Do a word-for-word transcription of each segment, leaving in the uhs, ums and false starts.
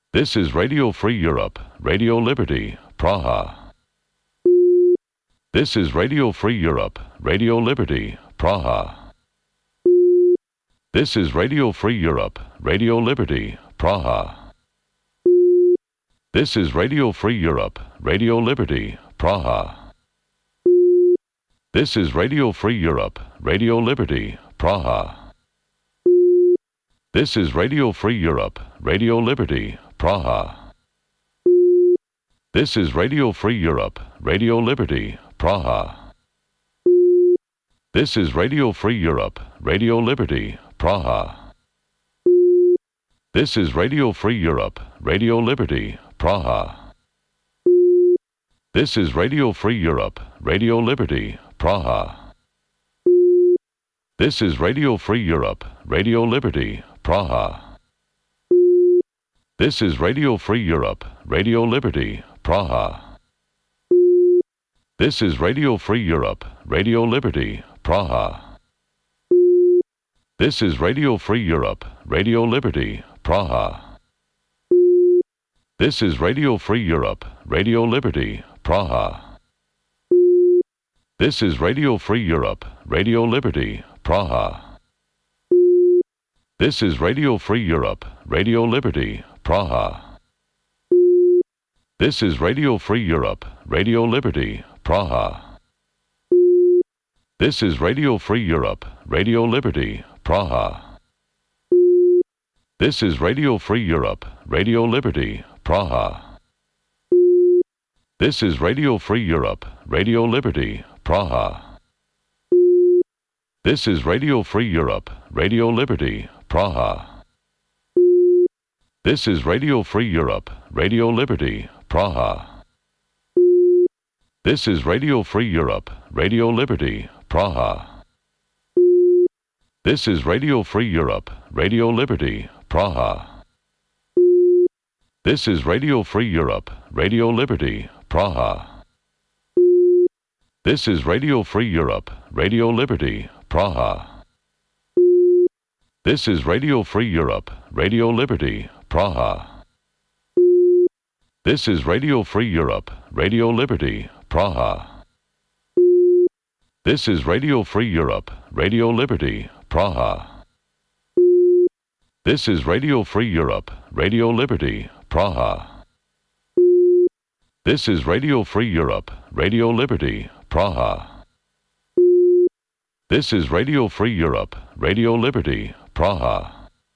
This is Radio Free Europe, Radio Liberty, Praha. This is Radio Free Europe, Radio Liberty, Praha. This is Radio Free Europe, Radio Liberty, Praha. This is Radio Free Europe, Radio Liberty, Praha. This is Radio Free Europe, Radio Liberty, Praha. This is Radio Free Europe, Radio Liberty, Praha. This is Radio Free Europe, Radio Liberty, Praha. This is Radio Free Europe, Radio Liberty, Praha. This is Radio Free Europe, Radio Liberty, Praha. This is Radio Free Europe, Radio Liberty, Praha. This is Radio Free Europe, Radio Liberty, Praha. This is Radio Free Europe, Radio Liberty, Praha. This is Radio Free Europe, Radio Liberty, Praha. This is Radio Free Europe, Radio Liberty, Praha. This is Radio Free Europe, Radio Liberty, Praha. This is Radio Free Europe, Radio Liberty, Praha. This is Radio Free Europe, Radio Liberty, Praha. This is Radio Free Europe, Radio Liberty, Praha. This is Radio Free Europe, Radio Liberty, Praha. This is Radio Free Europe, Radio Liberty, Praha. This is Radio Free Europe, Radio Liberty, Praha. This is Radio Free Europe, Radio Liberty, Praha. This is Radio Free Europe, Radio Liberty, Praha. This is Radio Free Europe, Radio Liberty, Praha. This is Radio Free Europe, Radio Liberty, Praha. This is Radio Free Europe, Radio Liberty, Praha. This is Radio Free Europe, Radio Liberty, Praha. This is Radio Free Europe, Radio Liberty, Praha. This is Radio Free Europe, Radio Liberty, Praha. This is Radio Free Europe, Radio Liberty, Praha. This is Radio Free Europe, Radio Liberty, Praha. This is Radio Free Europe, Radio Liberty, Praha. This is Radio Free Europe, Radio Liberty, Praha.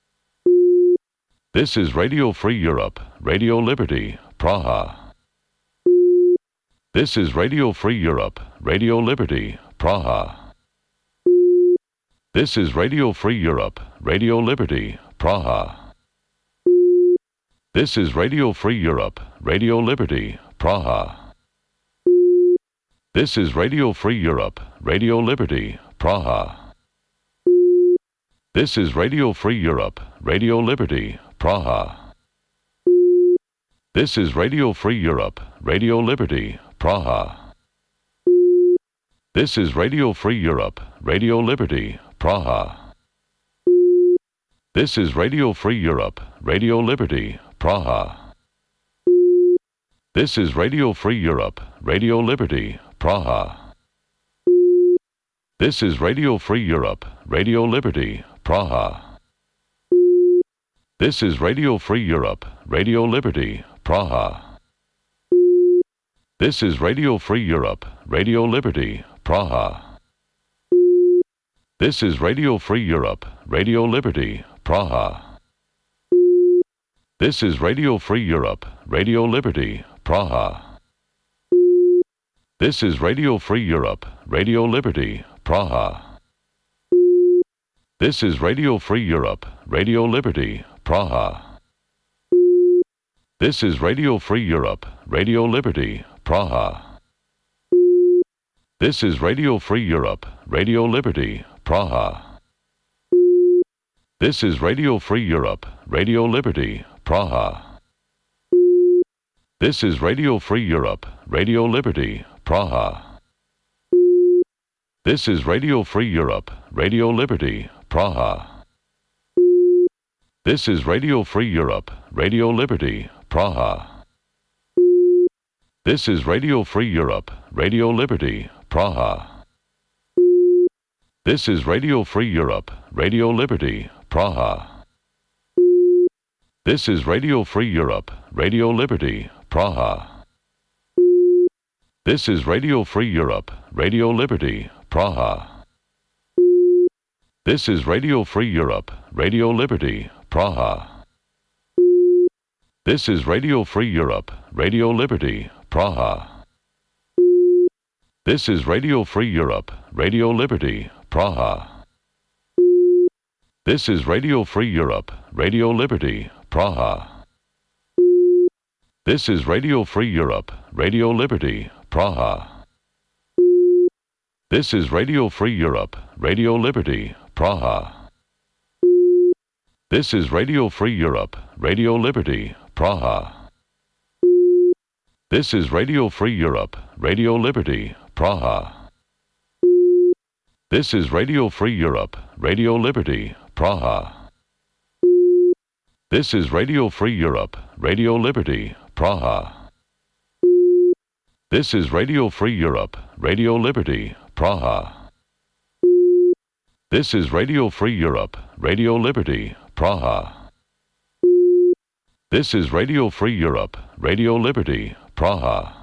This is Radio Free Europe, Radio Liberty, Praha. This is Radio Free Europe, Radio Liberty, Praha. This is Radio Free Europe, Radio Liberty, Praha. This is Radio Free Europe, Radio Liberty, Praha. This is Radio Free Europe, Radio Liberty, Praha. This is Radio Free Europe, Radio Liberty, Praha. This is Radio Free Europe, Radio Liberty, Praha. This is Radio Free Europe, Radio Liberty, Praha. This is Radio Free Europe, Radio Liberty, Praha. This is Radio Free Europe, Radio Liberty, Praha. This is Radio Free Europe, Radio Liberty, Praha. This is Radio Free Europe, Radio Liberty, Praha. This is Radio Free Europe, Radio Liberty, Praha. This is Radio Free Europe, Radio Liberty, Praha. This is Radio Free Europe, Radio Liberty, Praha. This is Radio Free Europe, Radio Liberty, Praha. This is Radio Free Europe, Radio Liberty, Praha. This is Radio Free Europe, Radio Liberty, Praha. This is Radio Free Europe, Radio Liberty, Praha. This is Radio Free Europe, Radio Liberty, Praha. This is Radio Free Europe, Radio Liberty, Praha. This is Radio Free Europe, Radio Liberty, Praha. This is Radio Free Europe, Radio Liberty, Praha. This is Radio Free Europe, Radio Liberty, Praha. This is Radio Free Europe, Radio Liberty, Praha. This is Radio Free Europe, Radio Liberty, Praha. This is Radio Free Europe, Radio Liberty, Praha. This is Radio Free Europe, Radio Liberty, Praha. This is Radio Free Europe, Radio Liberty, Praha. This is Radio Free Europe, Radio Liberty, Praha. This is Radio Free Europe, Radio Liberty, Praha. This is Radio Free Europe, Radio Liberty, Praha. This is Radio Free Europe, Radio Liberty, Praha. This is Radio Free Europe, Radio Liberty, Praha. This is Radio Free Europe, Radio Liberty, Praha. This is Radio Free Europe, Radio Liberty, Praha. This is Radio Free Europe, Radio Liberty, Praha. This is Radio Free Europe, Radio Liberty, Praha. This is Radio Free Europe, Radio Liberty, Praha. This is Radio Free Europe, Radio Liberty, Praha.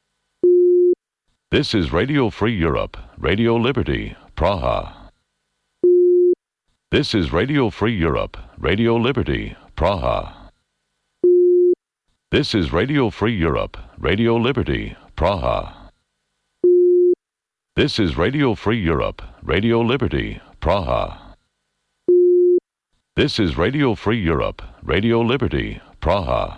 This is Radio Free Europe, Radio Liberty, Praha. This is Radio Free Europe, Radio Liberty, Praha. This is Radio Free Europe, Radio Liberty, Praha. This is Radio Free Europe, Radio Liberty, Praha. This is Radio Free Europe, Radio Liberty, Praha.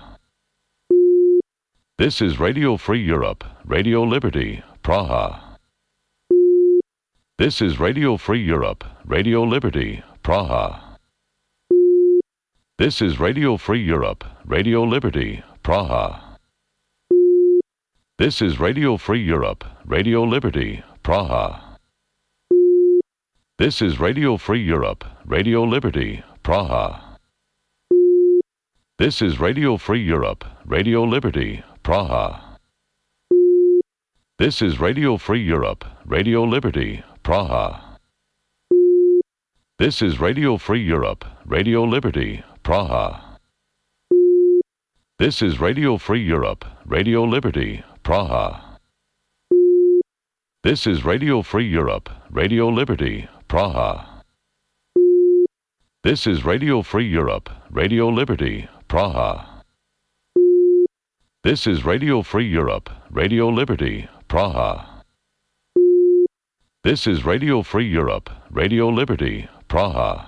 This is Radio Free Europe, Radio Liberty, Praha. This is Radio Free Europe, Radio Liberty, Praha. This is Radio Free Europe, Radio Liberty, Praha. This is Radio Free Europe, Radio Liberty, Praha. This is Radio Free Europe, Radio Liberty, Praha. This is Radio Free Europe, Radio Liberty, Praha. This is Radio Free Europe, Radio Liberty, Praha. This is Radio Free Europe, Radio Liberty, Praha. This is Radio Free Europe, Radio Liberty, Praha. This is Radio Free Europe, Radio Liberty, Praha. This is Radio Free Europe, Radio Liberty, Praha. This is Radio Free Europe, Radio Liberty, Praha. This is Radio Free Europe, Radio Liberty, Praha.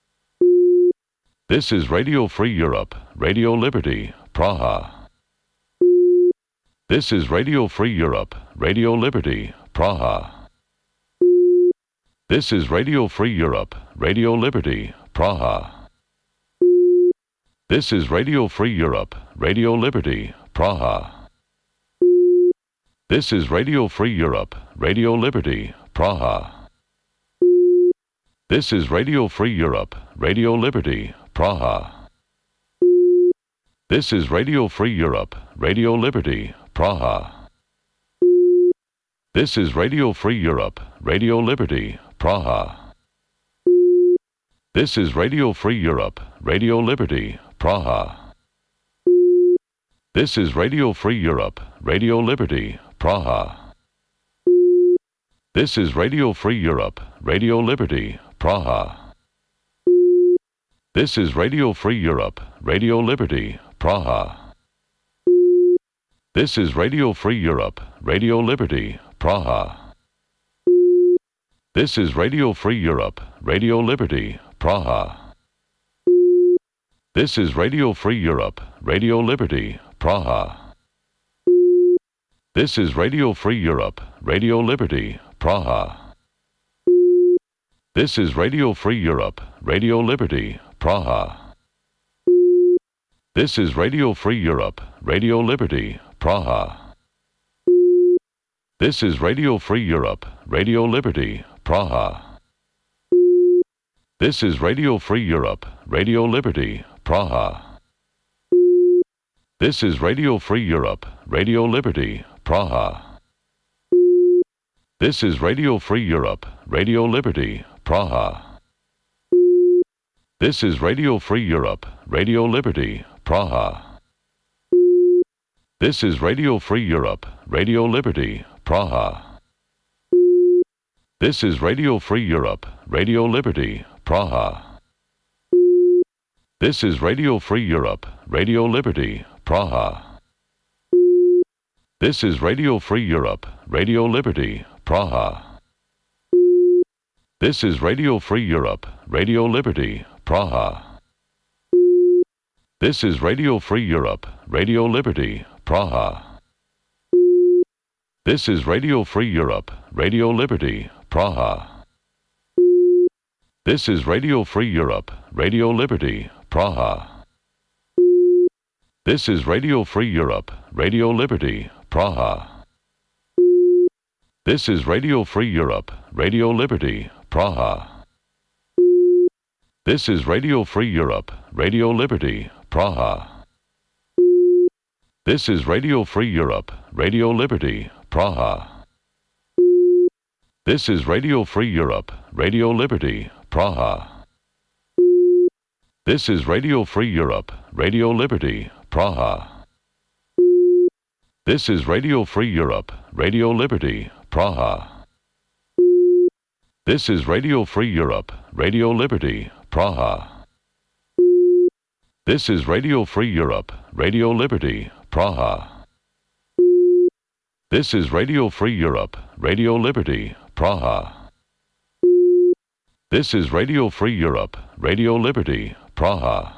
This is Radio Free Europe, Radio Liberty, Praha. This is Radio Free Europe, Radio Liberty, Praha. This is Radio Free Europe, Radio Liberty, Praha. This is Radio Free Europe, Radio Liberty, Praha. This is Radio Free Europe, Radio Liberty, Praha. This is Radio Free Europe, Radio Liberty, Praha. This is Radio Free Europe, Radio Liberty, Praha. This is Radio Free Europe, Radio Liberty, Praha. This is Radio Free Europe, Radio Liberty, Praha. This is Radio Free Europe, Radio Liberty, Praha. This is Radio Free Europe, Radio Liberty, Praha. This is Radio Free Europe, Radio Liberty, Praha. This is Radio Free Europe, Radio Liberty, Praha. This is Radio Free Europe, Radio Liberty, Praha. This is Radio Free Europe, Radio Liberty, Praha. This is Radio Free Europe, Radio Liberty, Praha. This is Radio Free Europe, Radio Liberty, Praha. This is Radio Free Europe, Radio Liberty, Praha. This is Radio Free Europe, Radio Liberty, Praha. This is Radio Free Europe, Radio Liberty, Praha. This is Radio Free Europe, Radio Liberty, Praha. This is Radio Free Europe, Radio Liberty, Praha. This is Radio Free Europe, Radio Liberty, Praha. This is Radio Free Europe, Radio Liberty, Praha. This is Radio Free Europe, Radio Liberty, Praha. This is Radio Free Europe, Radio Liberty, Praha. This is Radio Free Europe, Radio Liberty, Praha. This is Radio Free Europe, Radio Liberty, Praha. This is Radio Free Europe, Radio Liberty, Praha. This is Radio Free Europe, Radio Liberty, Praha. This is Radio Free Europe, Radio Liberty, Praha. This is Radio Free Europe, Radio Liberty, Praha. This is Radio Free Europe, Radio Liberty, Praha. This is Radio Free Europe, Radio Liberty, Praha. This is Radio Free Europe, Radio Liberty, Praha. This is Radio Free Europe, Radio Liberty, Praha. This is Radio Free Europe, Radio Liberty, Praha. This is Radio Free Europe, Radio Liberty, Praha. This is Radio Free Europe, Radio Liberty, Praha. This is Radio Free Europe, Radio Liberty, Praha. This is Radio Free Europe, Radio Liberty, Praha. This is Radio Free Europe, Radio Liberty, Praha.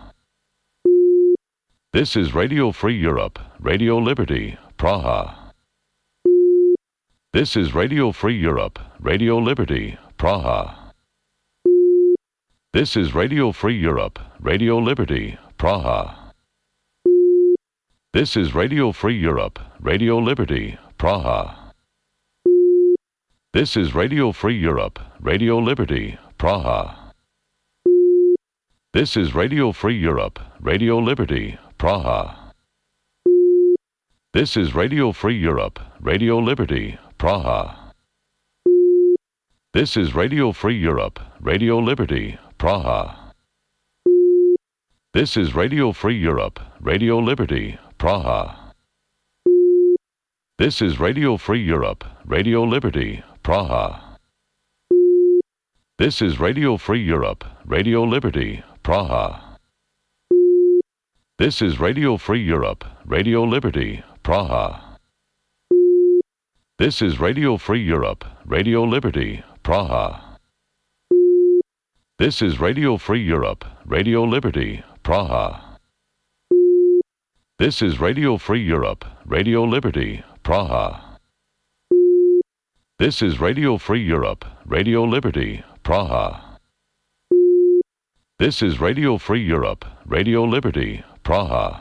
This is Radio Free Europe, Radio Liberty, Praha. This is Radio Free Europe, Radio Liberty, Praha. This is Radio Free Europe, Radio Liberty, Praha. This is Radio Free Europe, Radio Liberty, Praha. This is Radio Free Europe, Radio Liberty, Praha. This is Radio Free Europe, Radio Liberty, Praha. This is Radio Free Europe, Radio Liberty, Praha. This is Radio Free Europe, Radio Liberty, Praha. This is Radio Free Europe, Radio Liberty, Praha. This is Radio Free Europe, Radio Liberty, Praha. This is Radio Free Europe, Radio Liberty, Praha. This is Radio Free Europe, Radio Liberty, Praha. This is Radio Free Europe, Radio Liberty, Praha. This is Radio Free Europe, Radio Liberty, Praha. This is Radio Free Europe, Radio Liberty, Praha. This is Radio Free Europe, Radio Liberty, Praha. This is Radio Free Europe, Radio Liberty, Praha.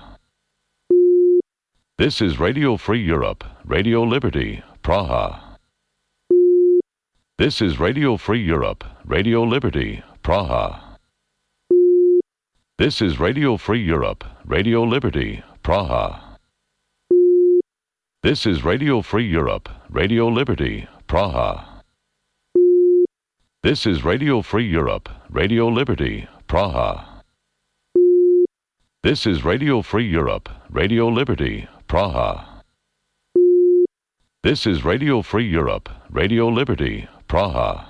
This is Radio Free Europe, Radio Liberty, Praha. This is Radio Free Europe, Radio Liberty, Praha. This is Radio Free Europe, Radio Liberty, Praha. This is Radio Free Europe, Radio Liberty, Praha. This is Radio Free Europe, Radio Liberty, Praha. This is Radio Free Europe, Radio Liberty, Praha. This is Radio Free Europe, Radio Liberty, Praha.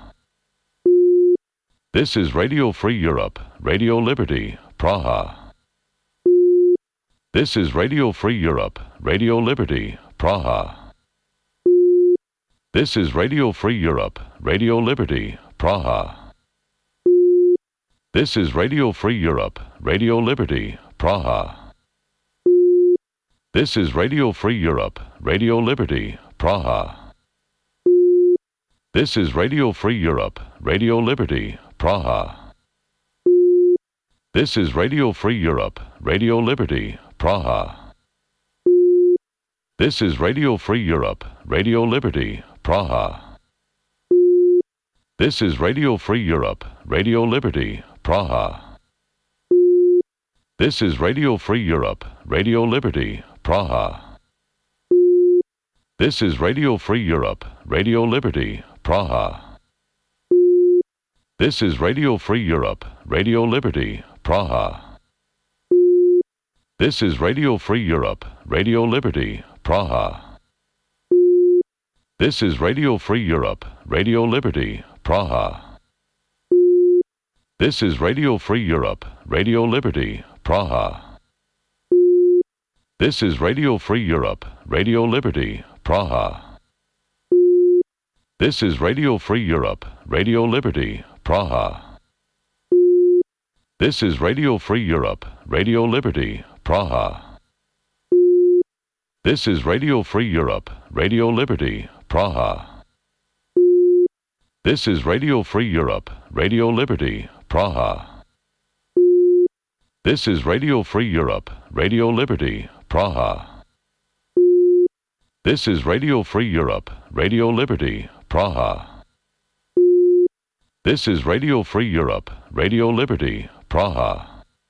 This is Radio Free Europe, Radio Liberty, Praha. This is Radio Free Europe, Radio Liberty, Praha. This is Radio Free Europe, Radio Liberty, Praha. This is Radio Free Europe, Radio Liberty, Praha. This is Radio Free Europe, Radio Liberty, Praha. This is Radio Free Europe, Radio Liberty, Praha. This is Radio Free Europe, Radio Liberty, Praha. This is Radio Free Europe, Radio Liberty, Praha. This is Radio Free Europe, Radio Liberty, Praha. This is Radio Free Europe, Radio Liberty, Praha. This is Radio Free Europe, Radio Liberty, Praha. This is Radio Free Europe, Radio Liberty, Praha. This is Radio Free Europe, Radio Liberty, Praha. This is Radio Free Europe, Radio Liberty, Praha. This is Radio Free Europe, Radio Liberty, Praha. This is Radio Free Europe, Radio Liberty, Praha. This is Radio Free Europe, Radio Liberty, Praha. This is Radio Free Europe, Radio Liberty, Praha. This is Radio Free Europe, Radio Liberty, Praha. This is Radio Free Europe, Radio Liberty, Praha. This is Radio Free Europe, Radio Liberty, Praha. This is Radio Free Europe, Radio Liberty, Praha. This is Radio Free Europe, Radio Liberty, Praha.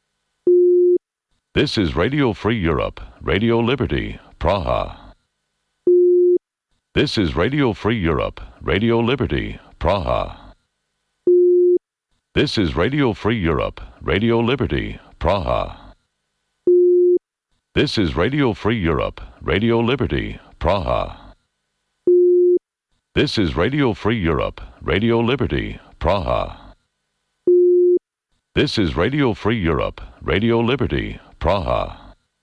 This is Radio Free Europe, Radio Liberty, Praha. This is Radio Free Europe, Radio Liberty, Praha. This is Radio Free Europe, Radio Liberty, Praha. This is Radio Free Europe, Radio Liberty, Praha. This is Radio Free Europe, Radio Liberty, Praha. This is Radio Free Europe, Radio Liberty, Praha.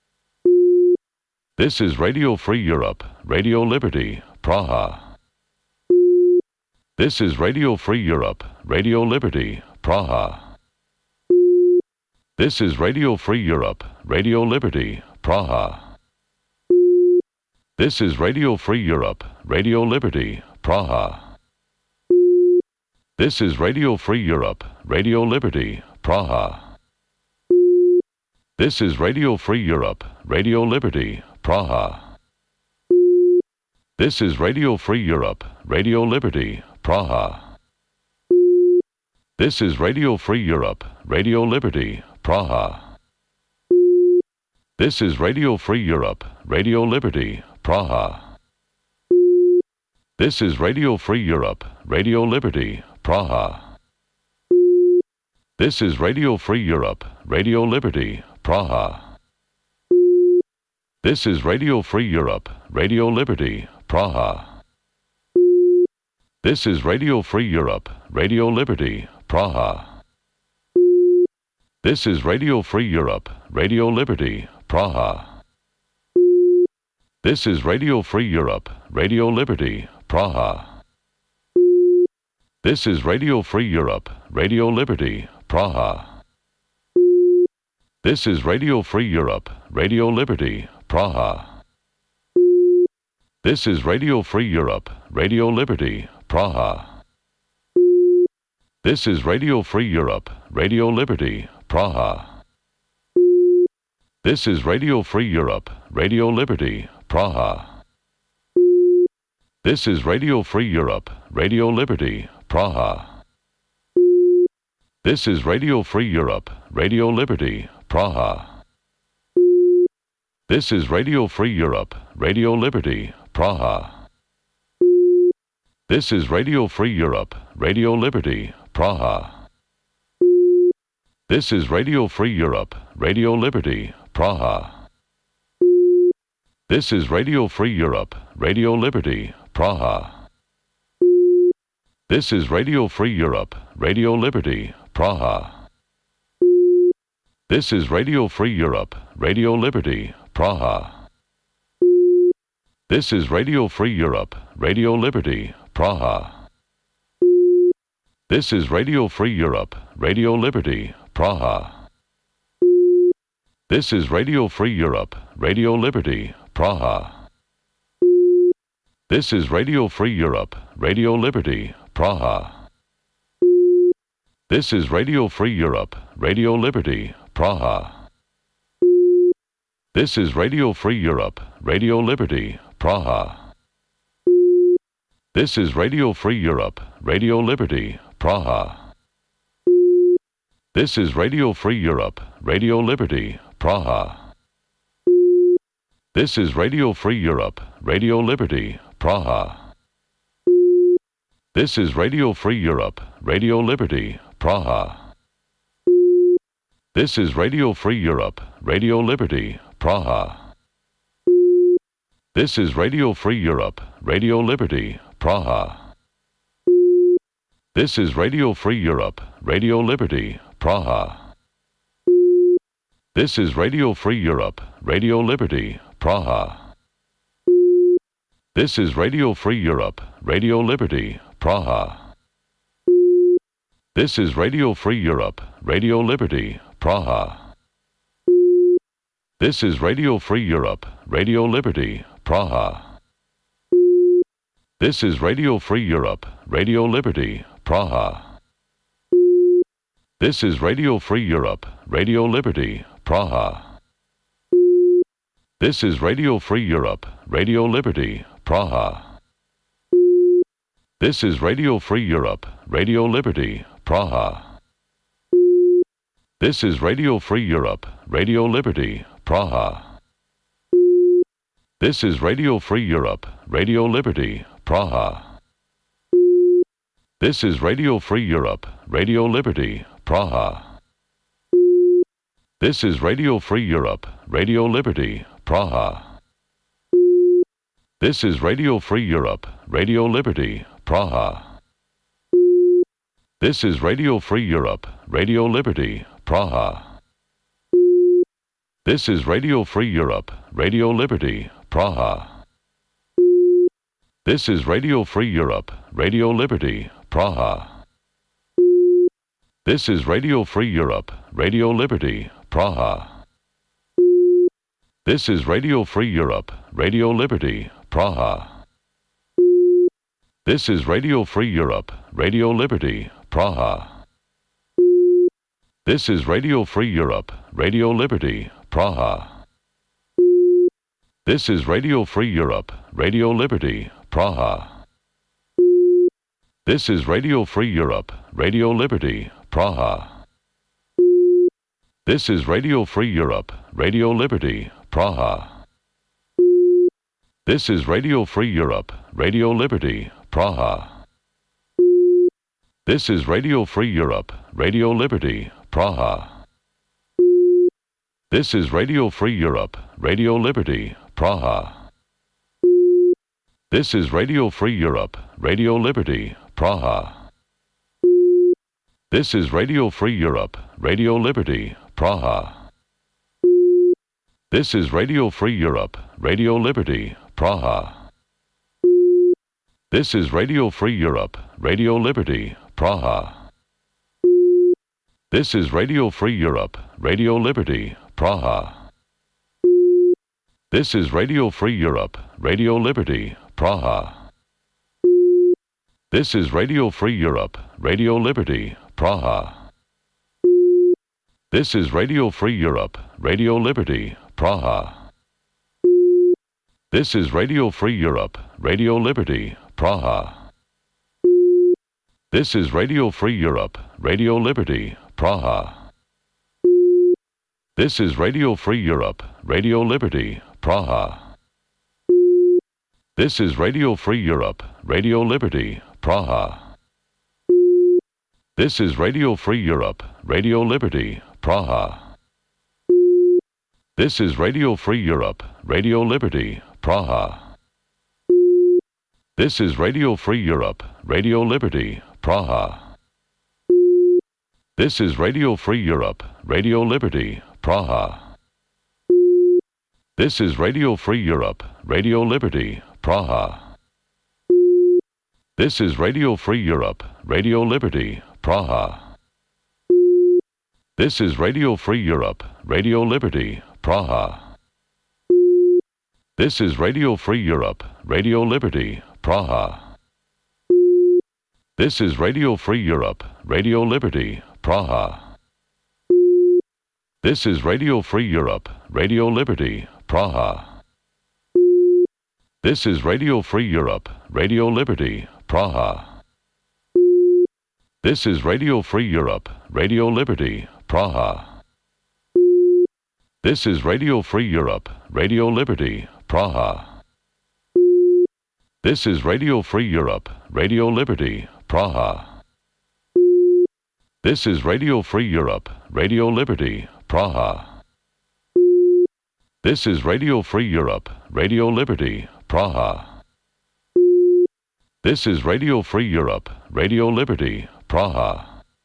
This is Radio Free Europe, Radio Liberty, Praha. This is Radio Free Europe, Radio Liberty, Praha. This is Radio Free Europe, Radio Liberty, Praha. This is Radio Free Europe, Radio Liberty, Praha. This is Radio Free Europe, Radio Liberty, Praha. This is Radio Free Europe, Radio Liberty, Praha. This is Radio Free Europe, Radio Liberty, Praha. This is Radio Free Europe, Radio Liberty, Praha. This is Radio Free Europe, Radio Liberty, Praha. This is Radio Free Europe, Radio Liberty, Praha. This is Radio Free Europe, Radio Liberty, Praha. This is Radio Free Europe, Radio Liberty, Praha. This is Radio Free Europe, Radio Liberty, Praha. This is Radio Free Europe, Radio Liberty, Praha. This is Radio Free Europe, Radio Liberty, Praha. This is Radio Free Europe, Radio Liberty, Praha. This is Radio Free Europe, Radio Liberty, Praha. This is Radio Free Europe, Radio Liberty, Praha. This is Radio Free Europe, Radio Liberty, Praha. This is Radio Free Europe, Radio Liberty, Praha. This is Radio Free Europe, Radio Liberty, Praha. This is Radio Free Europe, Radio Liberty, Praha. This is Radio Free Europe, Radio Liberty, Praha. This is Radio Free Europe, Radio Liberty, Praha. This is Radio Free Europe, Radio Liberty, Praha. This is Radio Free Europe, Radio Liberty, Praha. This is Radio Free Europe, Radio Liberty, Praha. This is Radio Free Europe, Radio Liberty, Praha. This is Radio Free Europe, Radio Liberty, Praha. This is Radio Free Europe, Radio Liberty, Praha. This is Radio Free Europe, Radio Liberty, Praha. This is Radio Free Europe, Radio Liberty, Praha. This is Radio Free Europe, Radio Liberty, Praha. This is Radio Free Europe, Radio Liberty, Praha. This is Radio Free Europe, Radio Liberty, Praha. This is Radio Free Europe, Radio Liberty, Praha. This is Radio Free Europe, Radio Liberty, Praha. This is Radio Free Europe, Radio Liberty, Praha. This is Radio Free Europe, Radio Liberty, Praha. This is Radio Free Europe, Radio Liberty, Praha. This is Radio Free Europe, Radio Liberty, Praha. This is Radio Free Europe, Radio Liberty, Praha. This is Radio Free Europe, Radio Liberty, Praha. This is Radio Free Europe, Radio Liberty, Praha. This is Radio Free Europe, Radio Liberty, Praha. This is Radio Free Europe, Radio Liberty, Praha. This is Radio Free Europe, Radio Liberty, Praha. This is Radio Free Europe, Radio Liberty, Praha. This is Radio Free Europe, Radio Liberty, Praha. This is Radio Free Europe, Radio Liberty, Praha. This is Radio Free Europe, Radio Liberty, Praha. This is Radio Free Europe, Radio Liberty, Praha. This is Radio Free Europe, Radio Liberty, Praha. This is Radio Free Europe, Radio Liberty, Praha. This is Radio Free Europe, Radio Liberty, Praha. This is Radio Free Europe, Radio Liberty, Praha. This is Radio Free Europe, Radio Liberty, Praha. This is Radio Free Europe, Radio Liberty, Praha. This is Radio Free Europe, Radio Liberty, Praha. This is Radio Free Europe, Radio Liberty, Praha. This is Radio Free Europe, Radio Liberty, Praha. This is Radio Free Europe, Radio Liberty, Praha. This is Radio Free Europe, Radio Liberty, Praha. This is Radio Free Europe, Radio Liberty, Praha. This is Radio Free Europe, Radio Liberty, Praha. This is Radio Free Europe, Radio Liberty, Praha. This is Radio Free Europe, Radio Liberty, Praha. This is Radio Free Europe, Radio Liberty, Praha. This is Radio Free Europe, Radio Liberty, Praha. This is Radio Free Europe, Radio Liberty, Praha. This is Radio Free Europe, Radio Liberty, Praha. This is Radio Free Europe, Radio Liberty, Praha. This is Radio Free Europe, Radio Liberty, Praha. This is Radio Free Europe, Radio Liberty, Praha. This is Radio Free Europe, Radio Liberty, Praha. This is Radio Free Europe, Radio Liberty, Praha. This is Radio Free Europe, Radio Liberty, Praha. This is Radio Free Europe, Radio Liberty, Praha. This is Radio Free Europe, Radio Liberty, Praha. This is Radio Free Europe, Radio Liberty, Praha. This is Radio Free Europe, Radio Liberty, Praha. This is Radio Free Europe, Radio Liberty, Praha. This is Radio Free Europe, Radio Liberty, Praha. This is Radio Free Europe, Radio Liberty, Praha. This is Radio Free Europe, Radio Liberty, Praha. This is Radio Free Europe, Radio Liberty, Praha. This is Radio Free Europe, Radio Liberty, Praha. This is Radio Free Europe, Radio Liberty, Praha. This is Radio Free Europe, Radio Liberty, Praha. This is Radio Free Europe, Radio Liberty, Praha. This is Radio Free Europe, Radio Liberty, Praha. This is Radio Free Europe, Radio Liberty, Praha. This is Radio Free Europe, Radio Liberty, Praha. This is Radio Free Europe, Radio Liberty, Praha. This is Radio Free Europe, Radio Liberty, Praha. This is Radio Free Europe, Radio Liberty, Praha.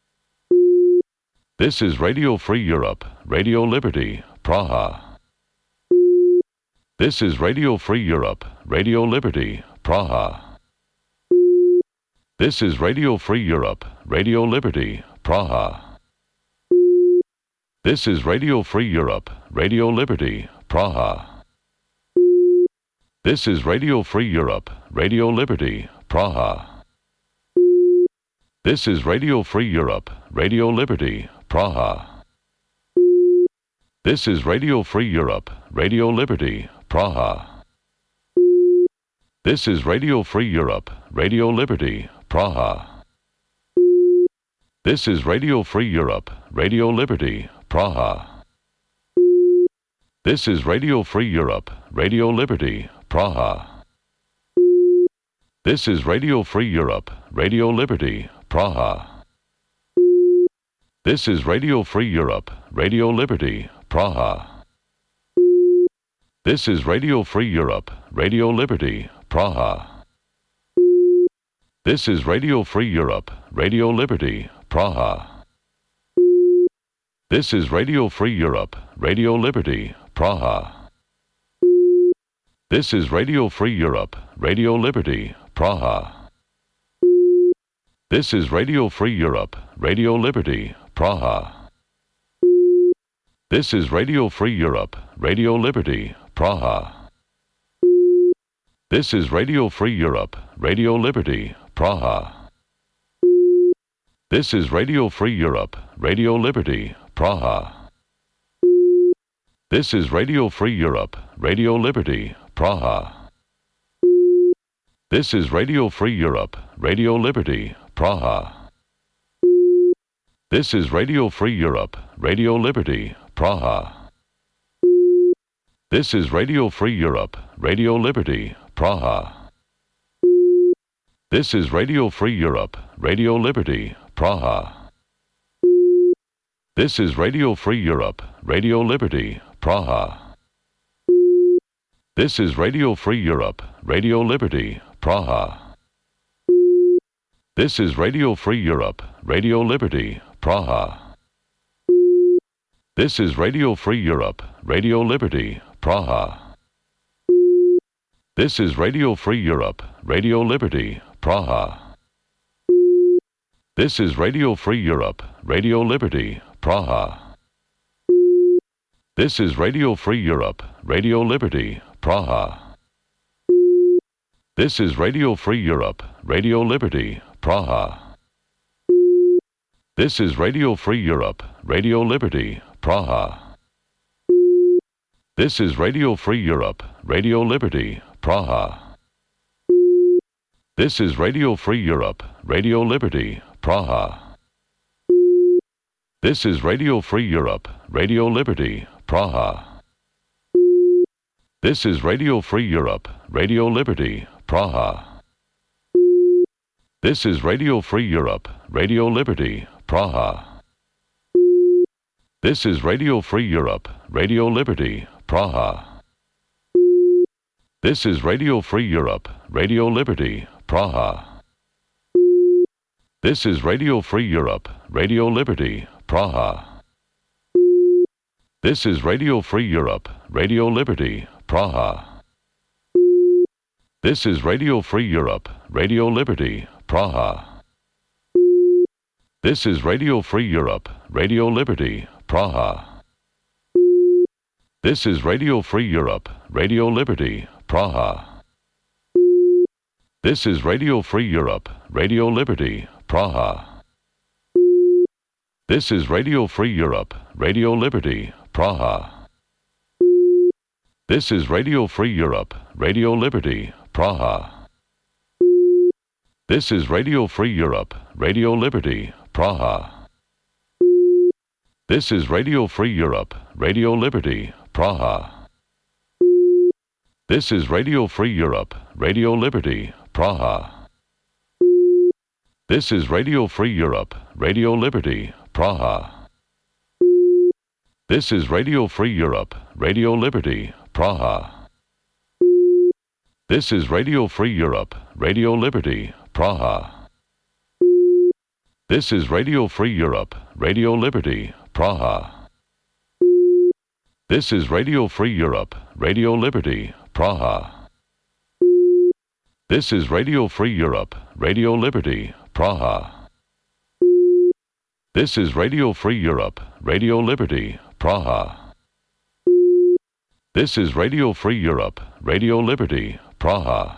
This is Radio Free Europe, Radio Liberty, Praha. This is Radio Free Europe, Radio Liberty, Praha. This is Radio Free Europe, Radio Liberty, Praha. This is Radio Free Europe, Radio Liberty, Praha. This is Radio Free Europe, Radio Liberty, Praha. This is Radio Free Europe, Radio Liberty, Praha. This is Radio Free Europe, Radio Liberty, Praha. This is Radio Free Europe, Radio Liberty, Praha. This is Radio Free Europe, Radio Liberty, Praha. This is Radio Free Europe, Radio Liberty, Praha. This is Radio Free Europe, Radio Liberty, Praha. This is Radio Free Europe, Radio Liberty, Praha. This is Radio Free Europe, Radio Liberty, Praha. This is Radio Free Europe, Radio Liberty, Praha. This is Radio Free Europe, Radio Liberty, Praha. This is Radio Free Europe, Radio Liberty, Praha. This is Radio Free Europe, Radio Liberty, Praha. This is Radio Free Europe, Radio Liberty, Praha. This is Radio Free Europe, Radio Liberty, Praha. This is Radio Free Europe, Radio Liberty, Praha. This is Radio Free Europe, Radio Liberty, Praha. This is Radio Free Europe, Radio Liberty, Praha. This is Radio Free Europe, Radio Liberty, Praha. This is Radio Free Europe, Radio Liberty, Praha. This is Radio Free Europe, Radio Liberty, Praha. This is Radio Free Europe, Radio Liberty, Praha. This is Radio Free Europe, Radio Liberty, Praha. This is Radio Free Europe, Radio Liberty, Praha. This is Radio Free Europe, Radio Liberty, Praha. This is Radio Free Europe, Radio Liberty, Praha. This is Radio Free Europe, Radio Liberty, Praha. This is Radio Free Europe, Radio Liberty, Praha. This is Radio Free Europe, Radio Liberty, Praha. This is Radio Free Europe, Radio Liberty, Praha. This is Radio Free Europe, Radio Liberty, Praha. This is Radio Free Europe, Radio Liberty, Praha. This is Radio Free Europe, Radio Liberty, Praha. This is Radio Free Europe, Radio Liberty, Praha. This is Radio Free Europe, Radio Liberty, Praha. This is Radio Free Europe, Radio Liberty, Praha. This is Radio Free Europe, Radio Liberty, Praha. This is Radio Free Europe, Radio Liberty, Praha. This is Radio Free Europe, Radio Liberty, Praha. This is Radio Free Europe, Radio Liberty, Praha. This is Radio Free Europe, Radio Liberty, Praha. This is Radio Free Europe, Radio Liberty, Praha. This is Radio Free Europe, Radio Liberty, Praha. This is Radio Free Europe, Radio Liberty, Praha. This is Radio Free Europe, Radio Liberty, Praha. This is Radio Free Europe, Radio Liberty, Praha. This is Radio Free Europe, Radio Liberty, Praha. This is Radio Free Europe, Radio Liberty, Praha. This is Radio Free Europe, Radio Liberty, Praha. This is Radio Free Europe, Radio Liberty, Praha. This is Radio Free Europe, Radio Liberty, Praha. This is Radio Free Europe, Radio Liberty, Praha. This is Radio Free Europe, Radio Liberty, Praha. This is Radio Free Europe, Radio Liberty, Praha. This is Radio Free Europe, Radio Liberty, Praha. This is Radio Free Europe, Radio Liberty, Praha.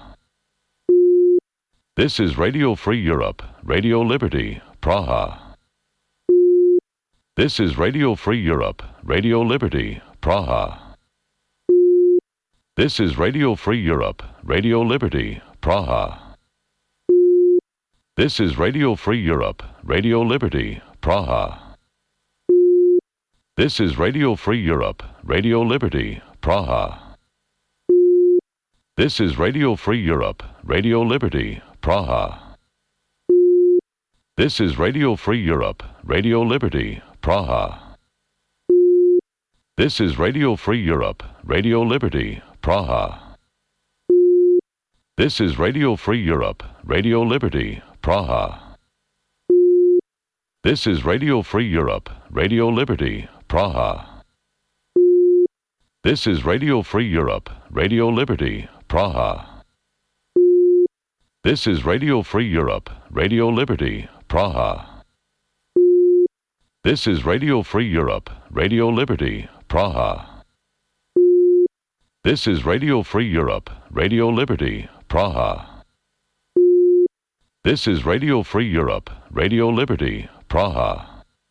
This is Radio Free Europe, Radio Liberty, Praha. This is Radio Free Europe, Radio Liberty, Praha. This is Radio Free Europe, Radio Liberty, Praha. This is Radio Free Europe, Radio Liberty, Praha. This is Radio Free Europe, Radio Liberty, Praha. This is Radio Free Europe, Radio Liberty, Praha. This is Radio Free Europe, Radio Liberty, Praha. This is Radio Free Europe, Radio Liberty, Praha. This is Radio Free Europe, Radio Liberty, Praha. This is Radio Free Europe, Radio Liberty, Praha. This is Radio Free Europe, Radio Liberty, Praha. This is Radio Free Europe, Radio Liberty, Praha. This is Radio Free Europe, Radio Liberty, Praha. This is Radio Free Europe, Radio Liberty, Praha. This is Radio Free Europe, Radio Liberty, Praha.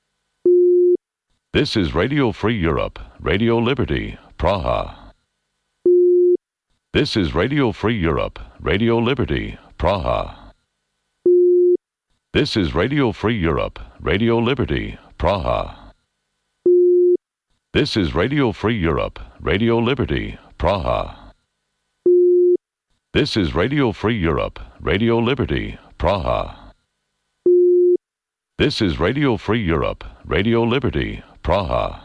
This is Radio Free Europe, Radio Liberty, Praha. This is Radio Free Europe, Radio Liberty, Praha. This is Radio Free Europe, Radio Liberty, Praha. This is Radio Free Europe, Radio Liberty, Praha. This is Radio Free Europe, Radio Liberty, Praha. This is Radio Free Europe, Radio Liberty, Praha.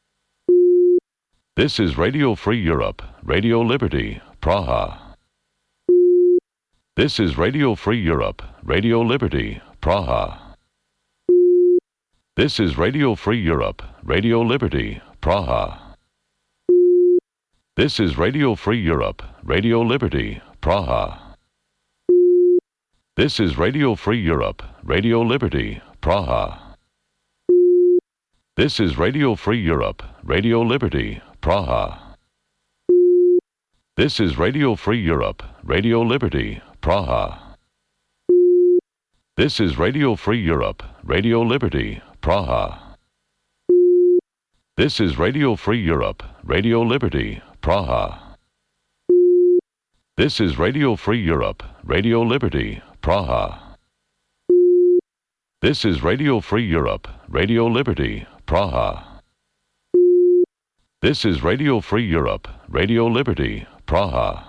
This is Radio Free Europe, Radio Liberty, Praha. This is Radio Free Europe, Radio Liberty, Praha. This is Radio Free Europe, Radio Liberty, Praha. This is Radio Free Europe, Radio Liberty, Praha. This is Radio Free Europe, Radio Liberty, Praha. This is Radio Free Europe, Radio Liberty, Praha. This is Radio Free Europe, Radio Liberty, Praha. This is Radio Free Europe, Radio Liberty, Praha. This is Radio Free Europe, Radio Liberty, Praha. This is Radio Free Europe, Radio Liberty, Praha. This is Radio Free Europe, Radio Liberty, Praha. This is Radio Free Europe, Radio Liberty, Praha.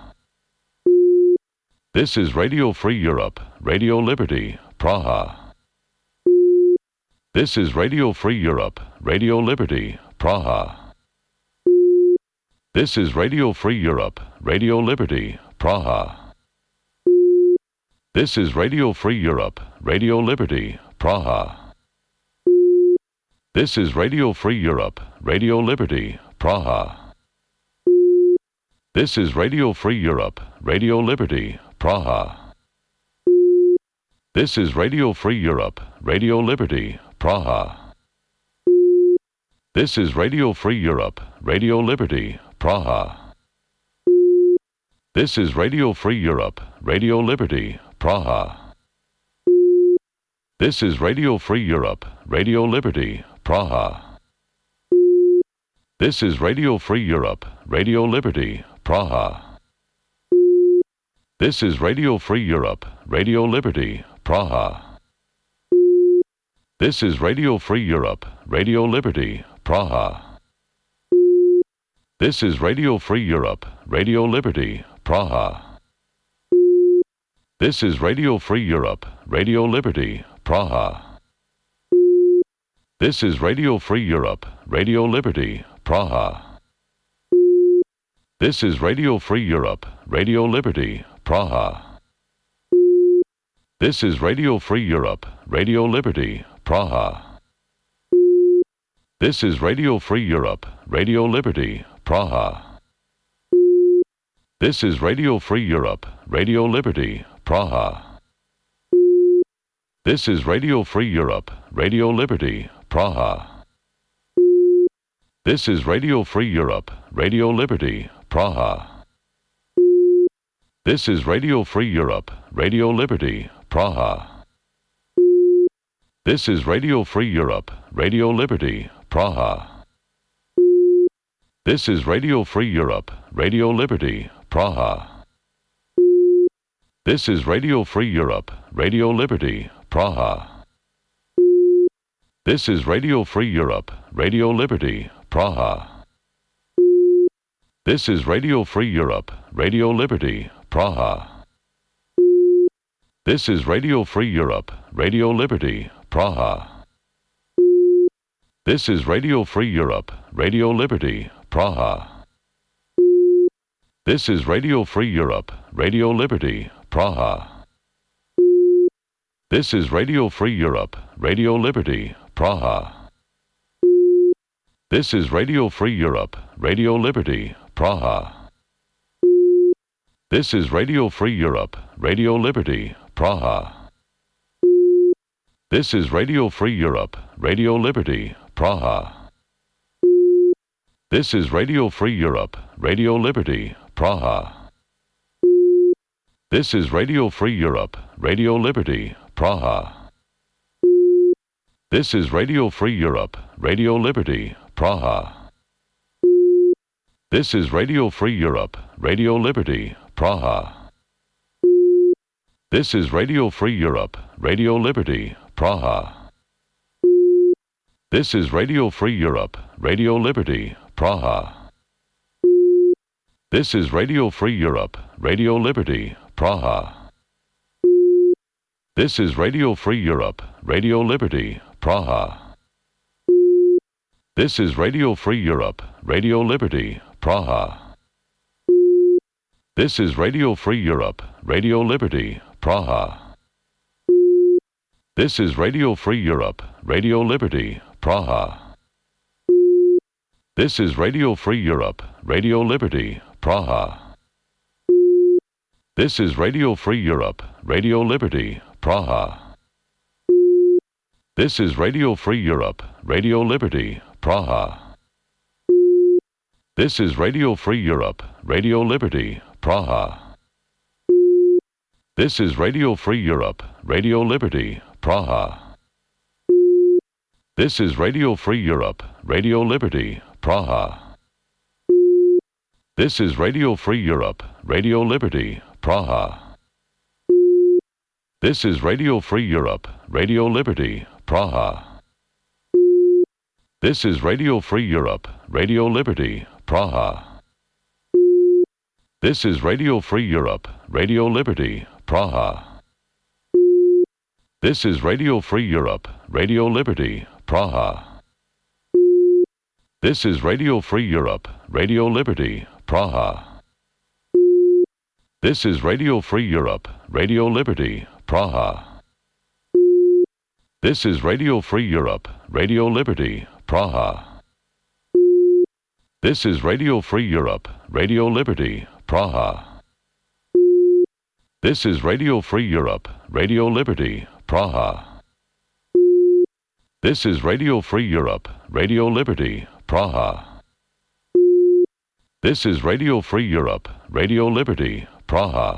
This is Radio Free Europe, Radio Liberty, Praha. This is Radio Free Europe, Radio Liberty, Praha. This is Radio Free Europe, Radio Liberty, Praha. This is Radio Free Europe, Radio Liberty, Praha. This is Radio Free Europe, Radio Liberty, Praha. This is Radio Free Europe, Radio Liberty, Praha. This is Radio Free Europe, Radio Liberty, Praha. This is Radio Free Europe, Radio Liberty, Praha. This is Radio Free Europe, Radio Liberty, Praha. This is Radio Free Europe, Radio Liberty, Praha. This is Radio Free Europe, Radio Liberty, Praha. This is Radio Free Europe, Radio Liberty, Praha. This is Radio Free Europe, Radio Liberty, Praha. This is Radio Free Europe, Radio Liberty, Praha. This is Radio Free Europe, Radio Liberty, Praha. This is Radio Free Europe, Radio Liberty, Praha. This is Radio Free Europe, Radio Liberty, Praha. This is Radio Free Europe, Radio Liberty, Praha. This is Radio Free Europe, Radio Liberty, Praha. This is Radio Free Europe, Radio Liberty, Praha. This is Radio Free Europe, Radio Liberty, Praha. This is Radio Free Europe, Radio Liberty, Praha. This is Radio Free Europe, Radio Liberty, Praha. This is Radio Free Europe, Radio Liberty, Praha. This is Radio Free Europe, Radio Liberty, Praha. This is Radio Free Europe, Radio Liberty, Praha. This is Radio Free Europe, Radio Liberty, Praha. This is Radio Free Europe, Radio Liberty, Praha. This is Radio Free Europe, Radio Liberty, Praha. This is Radio Free Europe, Radio Liberty, Praha. This is Radio Free Europe, Radio Liberty, Praha. This is Radio Free Europe, Radio Liberty, Praha. This is Radio Free Europe, Radio Liberty, Praha. This is Radio Free Europe, Radio Liberty, Praha. This is Radio Free Europe, Radio Liberty, Praha. This is Radio Free Europe, Radio Liberty, Praha. This is Radio Free Europe, Radio Liberty, Praha. This is Radio Free Europe, Radio Liberty, Praha. This is Radio Free Europe, Radio Liberty, Praha. This is Radio Free Europe, Radio Liberty, Praha. This is Radio Free Europe, Radio Liberty, Praha. This is Radio Free Europe, Radio Liberty, Praha. This is Radio Free Europe, Radio Liberty, Praha. This is Radio Free Europe, Radio Liberty, Praha. This is Radio Free Europe, Radio Liberty, Praha. This is Radio Free Europe, Radio Liberty, Praha. This is Radio Free Europe, Radio Liberty, Praha. This is Radio Free Europe, Radio Liberty, Praha. This is Radio Free Europe, Radio Liberty, Praha. This is Radio Free Europe, Radio Liberty, Praha. This is Radio Free Europe, Radio Liberty, Praha. This is Radio Free Europe, Radio Liberty, Praha. This is Radio Free Europe, Radio Liberty, Praha. This is Radio Free Europe, Radio Liberty, Praha. This is Radio Free Europe, Radio Liberty, Praha. This is Radio Free Europe, Radio Liberty, Praha. This is Radio Free Europe, Radio Liberty, Praha. This is Radio Free Europe, Radio Liberty, Praha. This is Radio Free Europe, Radio Liberty, Praha. This is Radio Free Europe, Radio Liberty, Praha. This is Radio Free Europe, Radio Liberty, Praha. This is Radio Free Europe, Radio Liberty, Praha. This is Radio Free Europe, Radio Liberty, Praha. This is Radio Free Europe, Radio Liberty, Praha.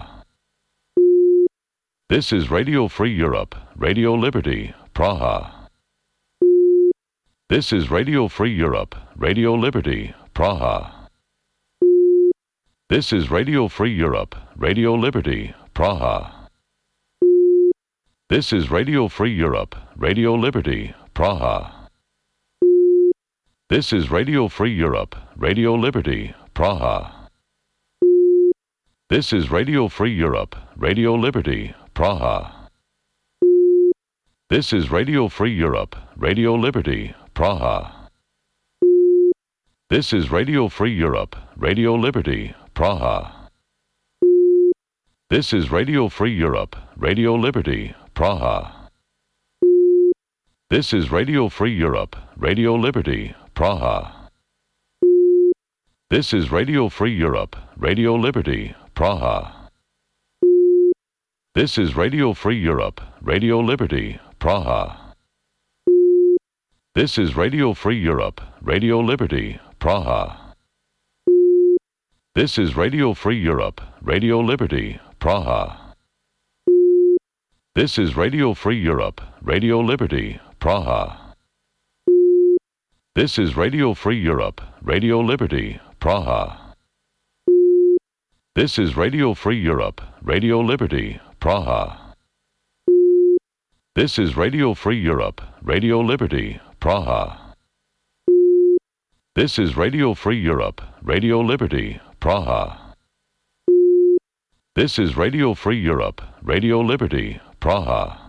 This is Radio Free Europe, Radio Liberty, Praha. This is Radio Free Europe, Radio Liberty, Praha. This is Radio Free Europe, Radio Liberty, Praha. This is Radio Free Europe, Radio Liberty, Praha. This is Radio Free Europe, Radio Liberty, Praha. This is Radio Free Europe, Radio Liberty, Praha. This is Radio Free Europe, Radio Liberty, Praha. This is Radio Free Europe, Radio Liberty, Praha. This is Radio Free Europe, Radio Liberty, Praha. This is Radio Free Europe, Radio Liberty, Praha. This is Radio Free Europe, Radio Liberty, Praha. This is Radio Free Europe, Radio Liberty, Praha. This is Radio Free Europe, Radio Liberty, Praha. This is Radio Free Europe, Radio Liberty, Praha. This is Radio Free Europe, Radio Liberty, Praha. This is Radio Free Europe, Radio Liberty, Praha. This is Radio Free Europe, Radio Liberty, Praha. This is Radio Free Europe, Radio Liberty, Praha. This is Radio Free Europe, Radio Liberty, Praha. This is Radio Free Europe, Radio Liberty, Praha.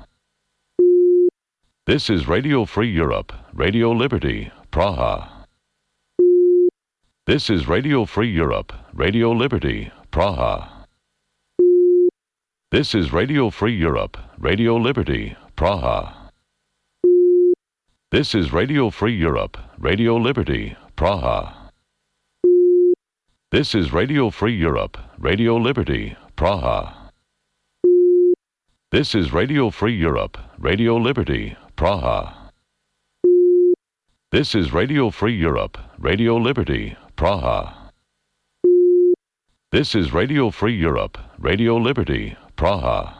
This is Radio Free Europe, Radio Liberty, Praha. This is Radio Free Europe, Radio Liberty, Praha. This is Radio Free Europe, Radio Liberty, Praha. This is Radio Free Europe, Radio Liberty, Praha. This is Radio Free Europe, Radio Liberty, Praha. This is Radio Free Europe, Radio Liberty, Praha. This is Radio Free Europe, Radio Liberty, Praha. This is Radio Free Europe, Radio Liberty, Praha.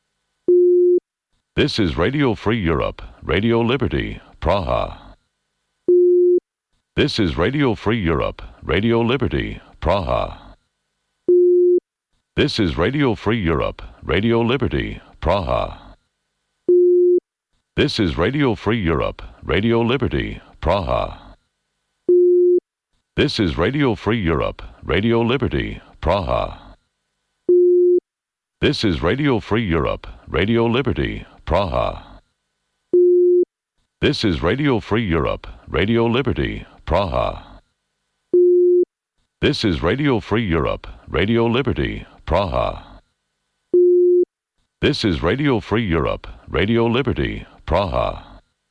This is Radio Free Europe, Radio Liberty, Praha. This is Radio Free Europe, Radio Liberty, Praha. This is Radio Free Europe, Radio Liberty, Praha. This is Radio Free Europe, Radio Liberty, Praha. This is Radio Free Europe, Radio Liberty, Praha. This is Radio Free Europe, Radio Liberty, Praha. This is Radio Free Europe, Radio Liberty, Praha. This is Radio Free Europe, Radio Liberty, Praha. This is Radio Free Europe, Radio Liberty, Praha.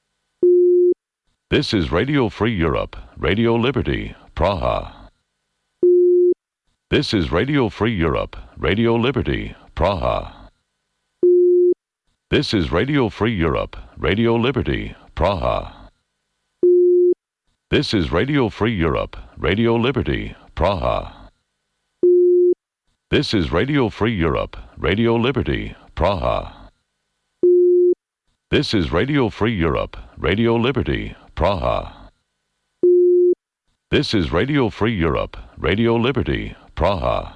This is Radio Free Europe, Radio Liberty, Praha. This is Radio Free Europe, Radio Liberty, Praha. This is Radio Free Europe, Radio Liberty, Praha. This is Radio Free Europe, Radio Liberty, Praha. This is Radio Free Europe, Radio Liberty, Praha. This is Radio Free Europe, Radio Liberty, Praha. This is Radio Free Europe, Radio Liberty, Praha.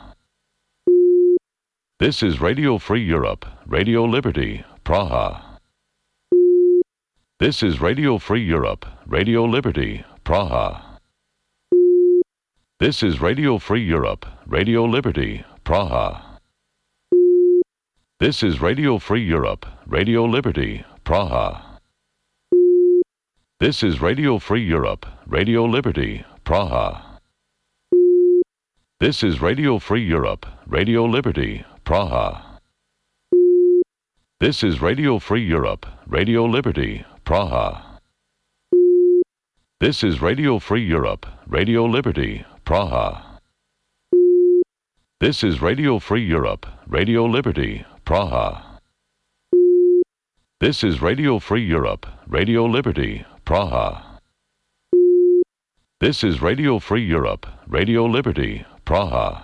This is Radio Free Europe, Radio Liberty, Praha. This is Radio Free Europe, Radio Liberty, Praha. This is Radio Free Europe, Radio Liberty, Praha. This is Radio Free Europe, Radio Liberty, Praha. This is Radio Free Europe, Radio Liberty, Praha. This is Radio Free Europe, Radio Liberty, Praha. This is Radio Free Europe, Radio Liberty, Praha. This is Radio Free Europe, Radio Liberty, Praha. This is Radio Free Europe, Radio Liberty, Praha. This is Radio Free Europe, Radio Liberty, Praha. This is Radio Free Europe, Radio Liberty, Praha.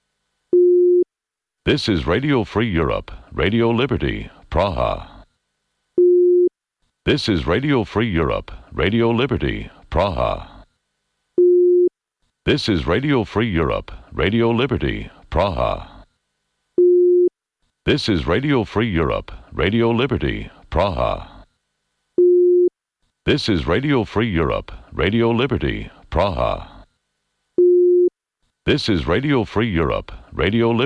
This is Radio Free Europe, Radio Liberty, Praha. This is Radio Free Europe, Radio Liberty, Praha. This is Radio Free Europe, Radio Liberty, Praha. This is Radio Free Europe, Radio Liberty, Praha. This is Radio Free Europe, Radio Liberty, Praha. This is Radio Free Europe, Radio Liberty.